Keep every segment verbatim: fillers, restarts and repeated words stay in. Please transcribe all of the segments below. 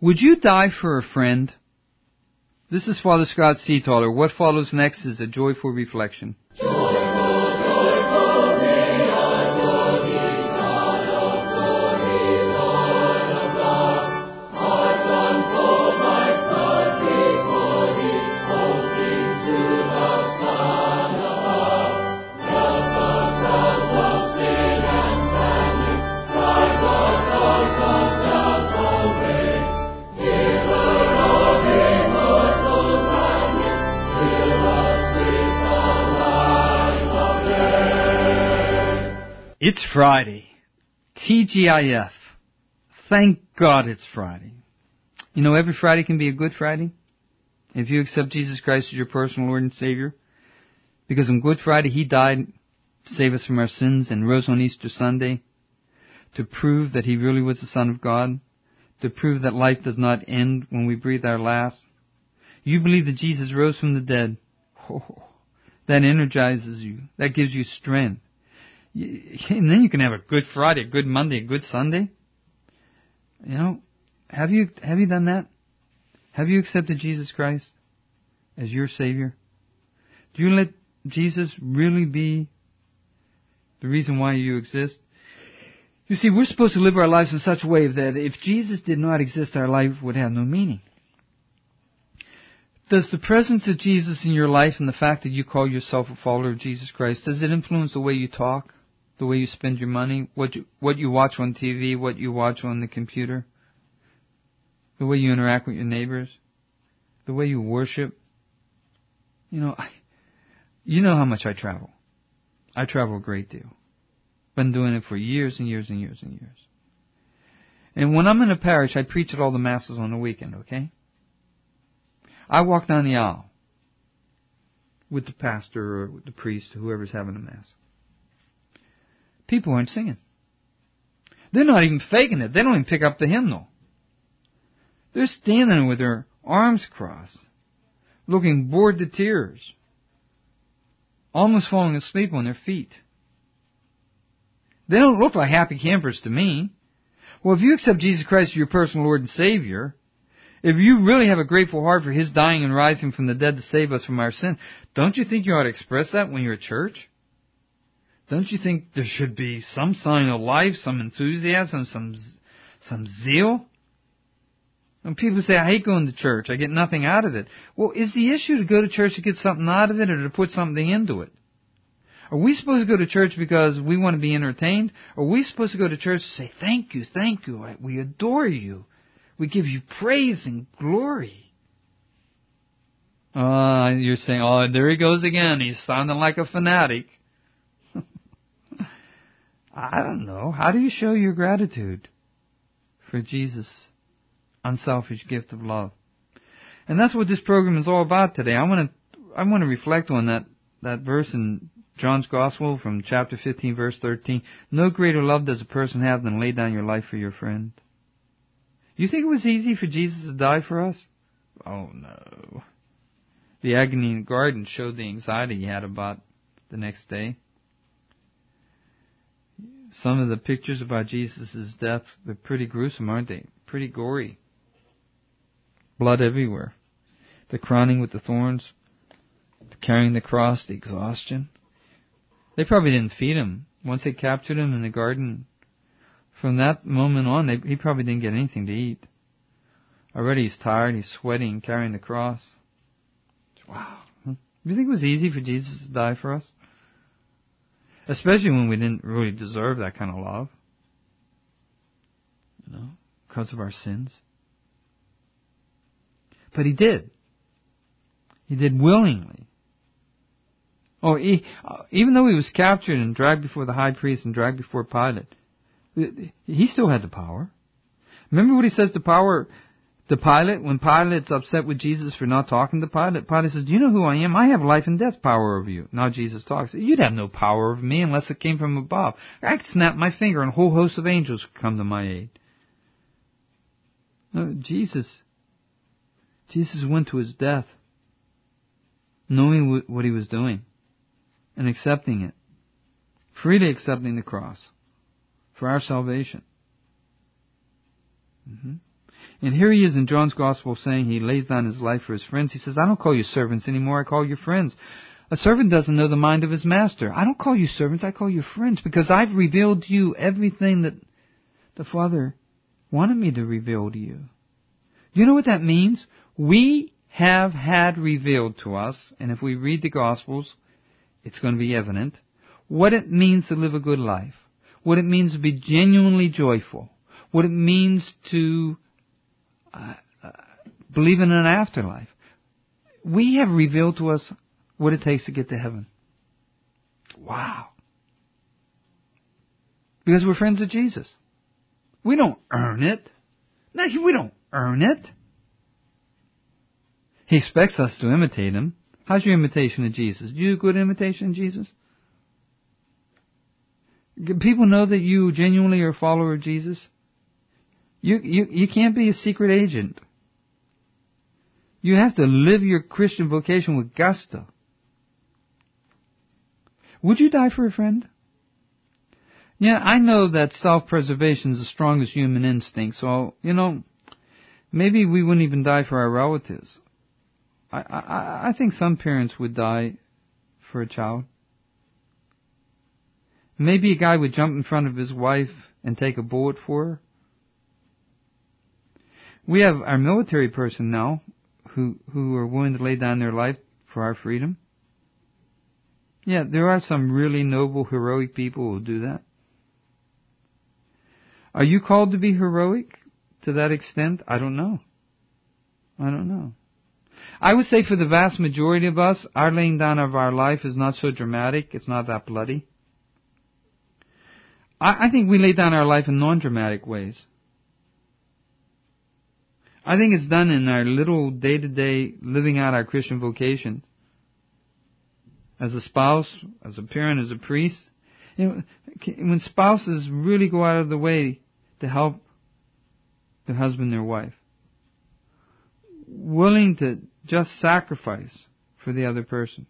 Would you die for a friend? This is Father Scott Seataller. What follows next is a joyful reflection. It's Friday. T G I F. Thank God it's Friday. You know, every Friday can be a Good Friday if you accept Jesus Christ as your personal Lord and Savior. Because on Good Friday, He died to save us from our sins and rose on Easter Sunday to prove that He really was the Son of God, to prove that life does not end when we breathe our last. You believe that Jesus rose from the dead. Oh, that energizes you. That gives you strength. And then you can have a Good Friday, a Good Monday, a Good Sunday. You know, have you have you done that? Have you accepted Jesus Christ as your Savior? Do you let Jesus really be the reason why you exist? You see, we're supposed to live our lives in such a way that if Jesus did not exist, our life would have no meaning. Does the presence of Jesus in your life and the fact that you call yourself a follower of Jesus Christ, does it influence the way you talk? The way you spend your money, what you, what you watch on T V, what you watch on the computer, the way you interact with your neighbors, the way you worship? You know, I, you know how much I travel. I travel a great deal. Been doing it for years and years and years and years. And when I'm in a parish, I preach at all the masses on the weekend, okay? I walk down the aisle with the pastor or with the priest or whoever's having the mass. People aren't singing. They're not even faking it. They don't even pick up the hymnal. They're standing there with their arms crossed, looking bored to tears, almost falling asleep on their feet. They don't look like happy campers to me. Well, if you accept Jesus Christ as your personal Lord and Savior, if you really have a grateful heart for His dying and rising from the dead to save us from our sin, don't you think you ought to express that when you're at church? Don't you think there should be some sign of life, some enthusiasm, some some zeal? When people say, I hate going to church, I get nothing out of it. Well, is the issue to go to church to get something out of it or to put something into it? Are we supposed to go to church because we want to be entertained? Or are we supposed to go to church to say, thank you, thank you, we adore you. We give you praise and glory. Uh, you're saying, oh, there he goes again. He's sounding like a fanatic. I don't know. How do you show your gratitude for Jesus' unselfish gift of love? And that's what this program is all about today. I want to I want to reflect on that, that verse in John's Gospel from chapter fifteen, verse thirteen. No greater love does a person have than lay down your life for your friend. You think it was easy for Jesus to die for us? Oh, no. The agony in the garden showed the anxiety he had about the next day. Some of the pictures about Jesus' death, they're pretty gruesome, aren't they? Pretty gory. Blood everywhere. The crowning with the thorns, the carrying the cross, the exhaustion. They probably didn't feed him. Once they captured him in the garden, from that moment on, they, he probably didn't get anything to eat. Already he's tired, he's sweating, carrying the cross. Wow. Do you think it was easy for Jesus to die for us? Especially when we didn't really deserve that kind of love. You know, because of our sins. But He did. He did willingly. Oh, he, uh, even though He was captured and dragged before the high priest and dragged before Pilate, He still had the power. Remember what He says to power to Pilate when Pilate's upset with Jesus for not talking to Pilate? Pilate says, do you know who I am? I have life and death power over you. Now Jesus talks. You'd have no power over me unless it came from above. I could snap my finger and a whole host of angels could come to my aid. No, Jesus, Jesus went to His death knowing what He was doing and accepting it. Freely accepting the cross for our salvation. Mm-hmm. And here he is in John's Gospel saying he lays down his life for his friends. He says, I don't call you servants anymore, I call you friends. A servant doesn't know the mind of his master. I don't call you servants, I call you friends, because I've revealed to you everything that the Father wanted me to reveal to you. You know what that means? We have had revealed to us, and if we read the Gospels, it's going to be evident, what it means to live a good life, what it means to be genuinely joyful, what it means to uh, uh, believe in an afterlife. We have revealed to us what it takes to get to heaven. Wow. Because we're friends of Jesus. We don't earn it. No, we don't earn it. He expects us to imitate Him. How's your imitation of Jesus? Do you do a good imitation of Jesus? People know that you genuinely are a follower of Jesus. You, you, you can't be a secret agent. You have to live your Christian vocation with gusto. Would you die for a friend? Yeah, I know that self-preservation is the strongest human instinct, so, you know, maybe we wouldn't even die for our relatives. I, I, I think some parents would die for a child. Maybe a guy would jump in front of his wife and take a bullet for her. We have our military personnel who, who are willing to lay down their life for our freedom. Yeah, there are some really noble, heroic people who will do that. Are you called to be heroic to that extent? I don't know. I don't know. I would say for the vast majority of us, our laying down of our life is not so dramatic. It's not that bloody. I, I think we lay down our life in non-dramatic ways. I think it's done in our little day-to-day living out our Christian vocation. As a spouse, as a parent, as a priest. You know, when spouses really go out of the way to help their husband, their wife, willing to just sacrifice for the other person.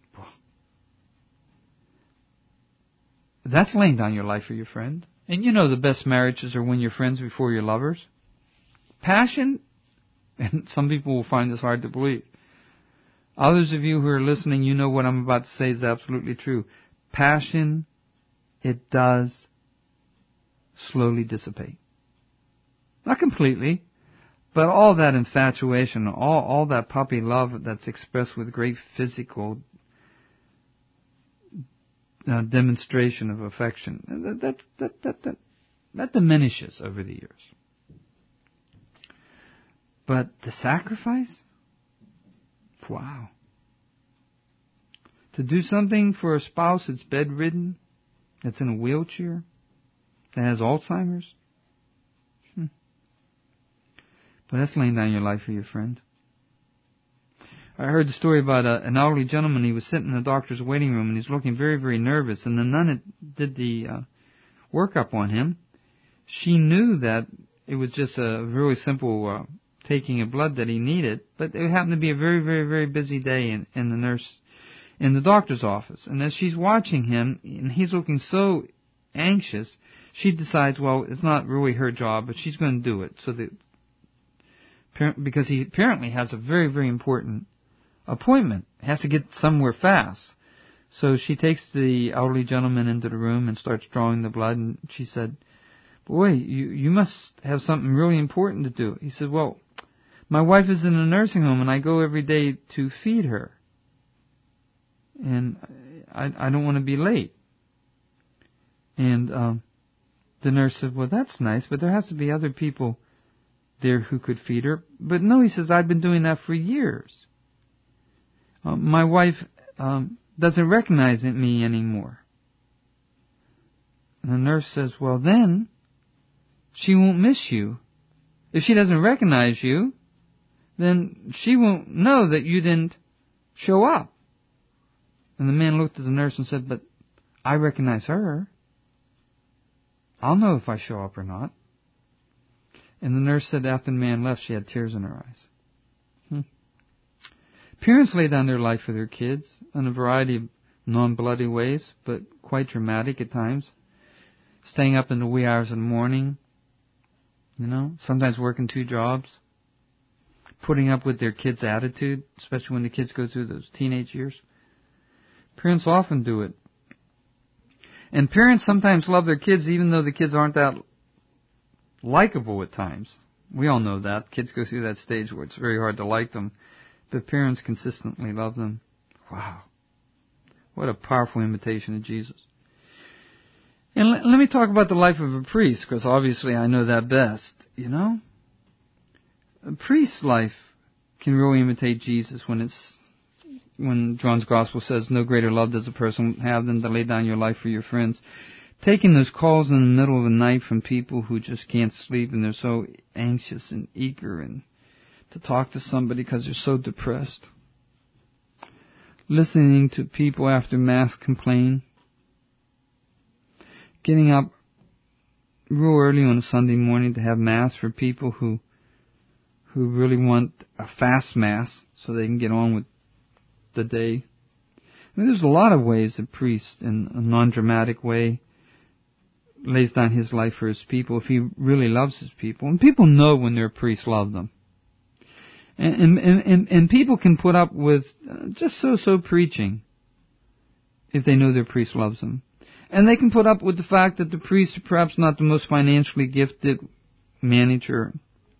That's laying down your life for your friend. And you know the best marriages are when you're friends before you're lovers. Passion, and some people will find this hard to believe. Others of you who are listening, you know what I'm about to say is absolutely true. Passion, it does slowly dissipate. Not completely, but all that infatuation, all, all that puppy love that's expressed with great physical uh, demonstration of affection, that, that, that, that, that, that diminishes over the years. But the sacrifice? Wow. To do something for a spouse that's bedridden, that's in a wheelchair, that has Alzheimer's? Hmm. But that's laying down your life for your friend. I heard the story about a, an elderly gentleman. He was sitting in a doctor's waiting room and he's looking very, very nervous. And the nun that did the uh, workup on him, she knew that it was just a really simple uh, taking of blood that he needed, but it happened to be a very, very, very busy day in, in the nurse, in the doctor's office. And as she's watching him, and he's looking so anxious, she decides, well, it's not really her job, but she's going to do it. So that, because he apparently has a very, very important appointment, he has to get somewhere fast. So she takes the elderly gentleman into the room and starts drawing the blood, and she said, boy, you, you must have something really important to do. He said, well, my wife is in a nursing home and I go every day to feed her. And I, I don't want to be late. And um, the nurse said, well, that's nice, but there has to be other people there who could feed her. But no, he says, I've been doing that for years. Uh, my wife um, doesn't recognize me anymore. And the nurse says, well, then she won't miss you. If she doesn't recognize you, then she won't know that you didn't show up. And the man looked at the nurse and said, but I recognize her. I'll know if I show up or not. And the nurse said after the man left, she had tears in her eyes. Hmm. Parents lay down their life for their kids in a variety of non-bloody ways, but quite dramatic at times. Staying up in the wee hours of the morning, you know, sometimes working two jobs. putting up with their kids' attitude, especially when the kids go through those teenage years. Parents often do it. And parents sometimes love their kids even though the kids aren't that likable at times. We all know that. Kids go through that stage where it's very hard to like them. But parents consistently love them. Wow. What a powerful imitation of Jesus. And let, let me talk about the life of a priest, because obviously I know that best. You know? A priest's life can really imitate Jesus when it's when John's Gospel says, no greater love does a person have than to lay down your life for your friends. Taking those calls in the middle of the night from people who just can't sleep and they're so anxious and eager and to talk to somebody because they're so depressed. Listening to people after Mass complain. Getting up real early on a Sunday morning to have Mass for people who who really want a fast Mass so they can get on with the day. I mean, there's a lot of ways a priest, in a non-dramatic way, lays down his life for his people if he really loves his people. And people know when their priests love them. And, and, and, and people can put up with just so-so preaching if they know their priest loves them. And they can put up with the fact that the priest is perhaps not the most financially gifted manager.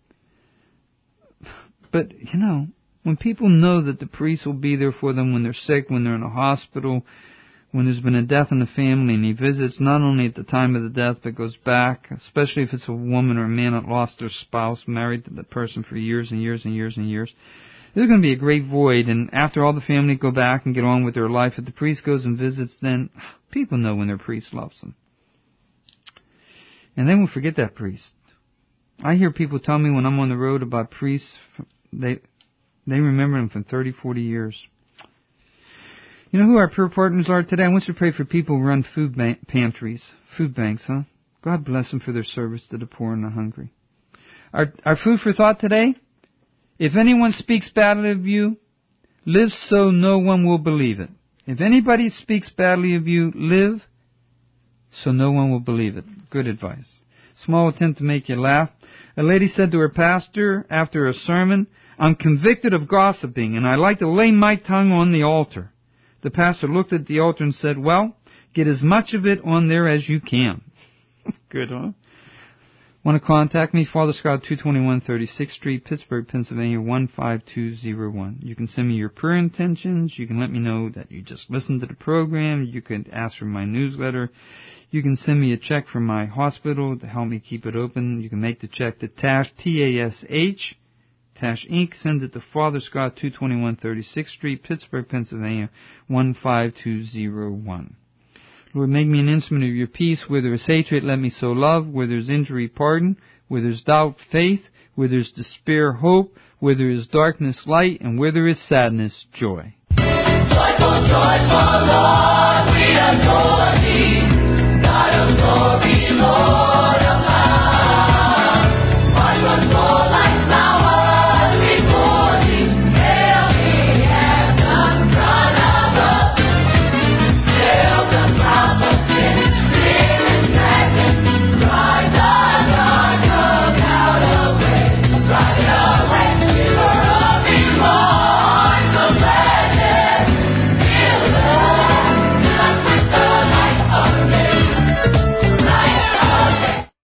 But, you know, when people know that the priest will be there for them when they're sick, when they're in a hospital, when there's been a death in the family, and he visits not only at the time of the death, but goes back, especially if it's a woman or a man that lost their spouse, married to the person for years and years and years and years, there's going to be a great void, and after all the family go back and get on with their life, if the priest goes and visits, then people know when their priest loves them. And they won't forget that priest. I hear people tell me when I'm on the road about priests, they... They remember them for thirty, forty years. You know who our prayer partners are today? I want you to pray for people who run food ban- pantries, food banks, huh? God bless them for their service to the poor and the hungry. Our, our food for thought today? If anyone speaks badly of you, live so no one will believe it. If anybody speaks badly of you, live so no one will believe it. Good advice. Small attempt to make you laugh. A lady said to her pastor after a sermon, I'm convicted of gossiping, and I like to lay my tongue on the altar. The pastor looked at the altar and said, well, get as much of it on there as you can. Good, huh? Want to contact me? Father Scott, two twenty-one thirty-sixth Street, Pittsburgh, Pennsylvania, one five two zero one. You can send me your prayer intentions. You can let me know that you just listened to the program. You can ask for my newsletter. You can send me a check from my hospital to help me keep it open. You can make the check to Tash, T A S H, Tash Incorporated. Send it to Father Scott, two twenty-one thirty-sixth Street, Pittsburgh, Pennsylvania, one five two zero one. Lord, make me an instrument of your peace. Where there is hatred, let me sow love. Where there is injury, pardon. Where there is doubt, faith. Where there is despair, hope. Where there is darkness, light. And where there is sadness, joy. Joyful, joyful Lord, we adore you.